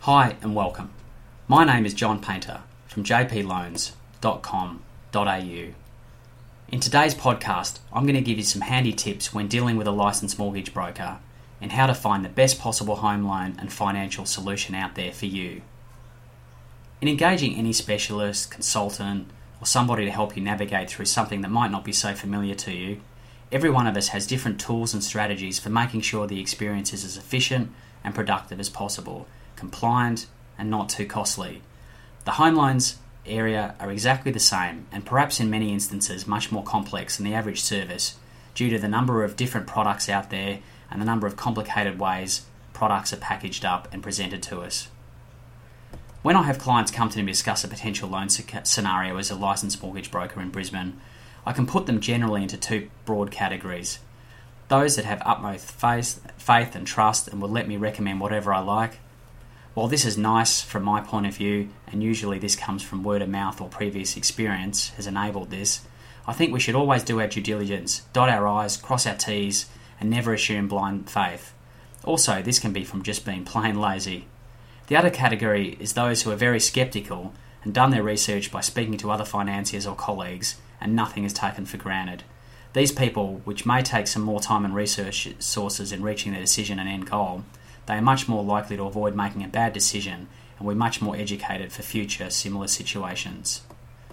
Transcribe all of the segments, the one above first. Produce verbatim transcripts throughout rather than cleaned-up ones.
Hi and welcome. My name is John Painter from j p loans dot com dot a u. In today's podcast, I'm going to give you some handy tips when dealing with a licensed mortgage broker and how to find the best possible home loan and financial solution out there for you. In engaging any specialist, consultant, or somebody to help you navigate through something that might not be so familiar to you, every one of us has different tools and strategies for making sure the experience is as efficient and productive as possible, compliant and not too costly. The home loans area are exactly the same, and perhaps in many instances much more complex than the average service due to the number of different products out there and the number of complicated ways products are packaged up and presented to us. When I have clients come to me to discuss a potential loan scenario as a licensed mortgage broker in Brisbane, I can put them generally into two broad categories. Those that have utmost faith, faith and trust and will let me recommend whatever I like. While this is nice from my point of view, and usually this comes from word of mouth or previous experience has enabled this, I think we should always do our due diligence, dot our I's, cross our T's, and never assume blind faith. Also, this can be from just being plain lazy. The other category is those who are very sceptical and done their research by speaking to other financiers or colleagues, and nothing is taken for granted. These people, which may take some more time and research sources in reaching their decision and end goal, they are much more likely to avoid making a bad decision and we're much more educated for future similar situations.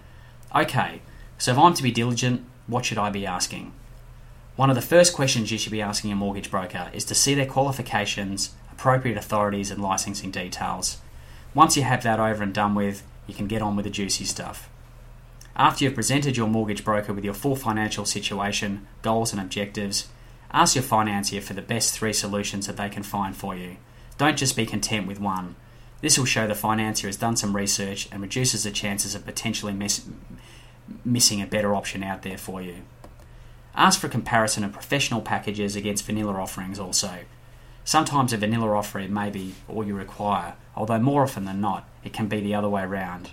Okay, so if I'm to be diligent, what should I be asking? One of the first questions you should be asking a mortgage broker is to see their qualifications, appropriate authorities and licensing details. Once you have that over and done with, you can get on with the juicy stuff. After you've presented your mortgage broker with your full financial situation, goals and objectives, ask your financier for the best three solutions that they can find for you. Don't just be content with one. This will show the financier has done some research and reduces the chances of potentially miss, missing a better option out there for you. Ask for a comparison of professional packages against vanilla offerings also. Sometimes a vanilla offering may be all you require, although more often than not, it can be the other way around.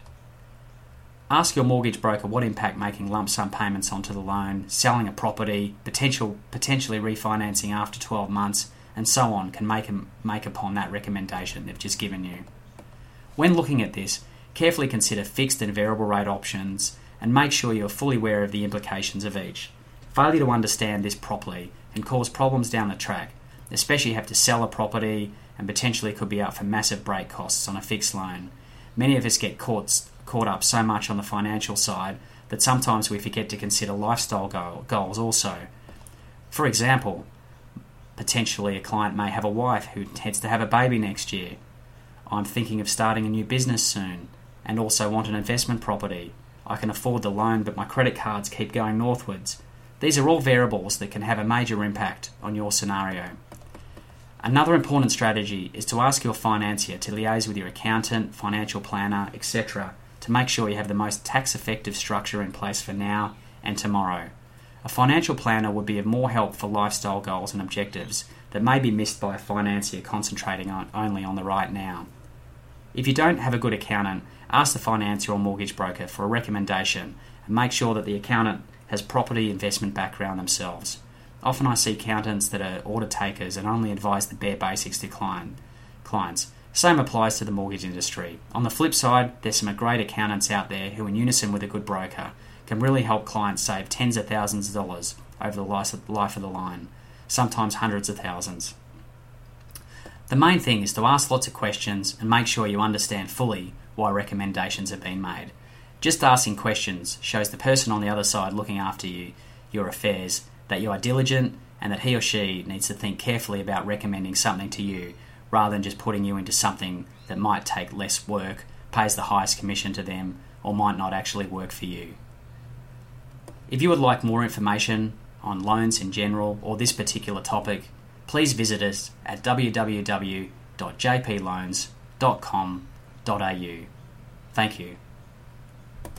Ask your mortgage broker what impact making lump sum payments onto the loan, selling a property, potential, potentially refinancing after twelve months, and so on can make, make upon that recommendation they've just given you. When looking at this, carefully consider fixed and variable rate options and make sure you are fully aware of the implications of each. Failure to understand this properly can cause problems down the track, especially if you have to sell a property and potentially could be up for massive break costs on a fixed loan. Many of us get caught caught up so much on the financial side that sometimes we forget to consider lifestyle goal, goals also. For example, potentially a client may have a wife who intends to have a baby next year. I'm thinking of starting a new business soon and also want an investment property. I can afford the loan but my credit cards keep going northwards. These are all variables that can have a major impact on your scenario. Another important strategy is to ask your financier to liaise with your accountant, financial planner, et cetera to make sure you have the most tax-effective structure in place for now and tomorrow. A financial planner would be of more help for lifestyle goals and objectives that may be missed by a financier concentrating on, only on the right now. If you don't have a good accountant, ask the financier or mortgage broker for a recommendation and make sure that the accountant has property investment background themselves. Often I see accountants that are order takers and only advise the bare basics to client, clients. Same applies to the mortgage industry. On the flip side, there's some great accountants out there who, in unison with a good broker, can really help clients save tens of thousands of dollars over the life of the loan, sometimes hundreds of thousands. The main thing is to ask lots of questions and make sure you understand fully why recommendations have been made. Just asking questions shows the person on the other side looking after you, your affairs, that you are diligent and that he or she needs to think carefully about recommending something to you rather than just putting you into something that might take less work, pays the highest commission to them, or might not actually work for you. If you would like more information on loans in general or this particular topic, please visit us at w w w dot j p loans dot com dot a u. Thank you.